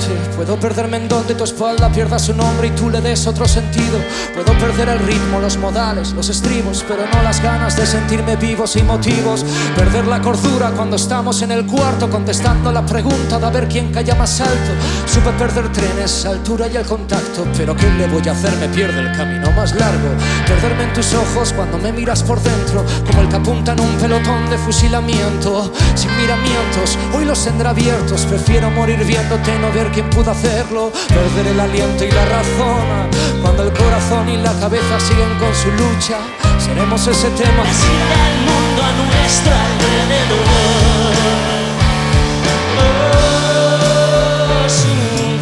noche. Puedo perderme en donde tu espalda pierda su nombre y tú le des otro sentido. Puedo perder el ritmo, los modales, los estribos, pero no las ganas de sentirme vivo sin motivos. Perder la cordura cuando estamos en el cuarto contestando la pregunta de a ver quién calla más alto. Supe perder trenes, altura y el contacto, pero ¿qué le voy a hacer? Me pierde el camino más largo. Perderme en tus ojos cuando me miras por dentro, como el que apunta en un pelotón de fusilamiento. Sin miramientos, hoy los tendré abiertos. Prefiero morir viéndote, no ver quién pudo hacerlo. Perder el aliento y la razón cuando el corazón y la cabeza siguen con su lucha. Seremos ese tema. Gira el mundo a nuestro alrededor, sin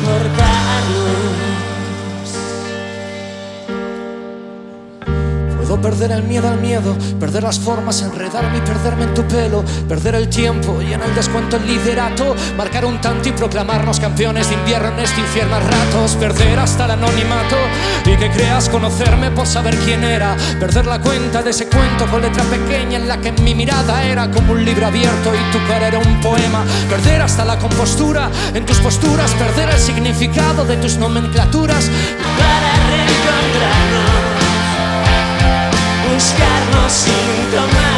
importarnos. Puedo perder el miedo al miedo, perder las formas, enredarme y perderme en tu pelo. Perder el tiempo y en el descuento el liderato, marcar un tanto y proclamarnos campeones de invierno en este infierno a ratos. Perder hasta el anonimato y que creas conocerme por saber quién era. Perder la cuenta de ese cuento con letra pequeña en la que mi mirada era como un libro abierto y tu cara era un poema. Perder hasta la compostura en tus posturas, perder el significado de tus nomenclaturas. Para reencontrarnos, buscarnos sin tomar